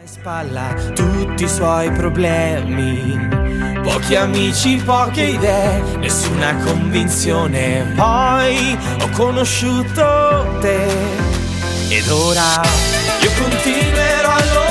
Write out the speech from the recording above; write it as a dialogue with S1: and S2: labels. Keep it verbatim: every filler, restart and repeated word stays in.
S1: Spalla tutti i suoi problemi, pochi amici, poche idee, nessuna convinzione. Poi ho conosciuto te ed ora io continuerò a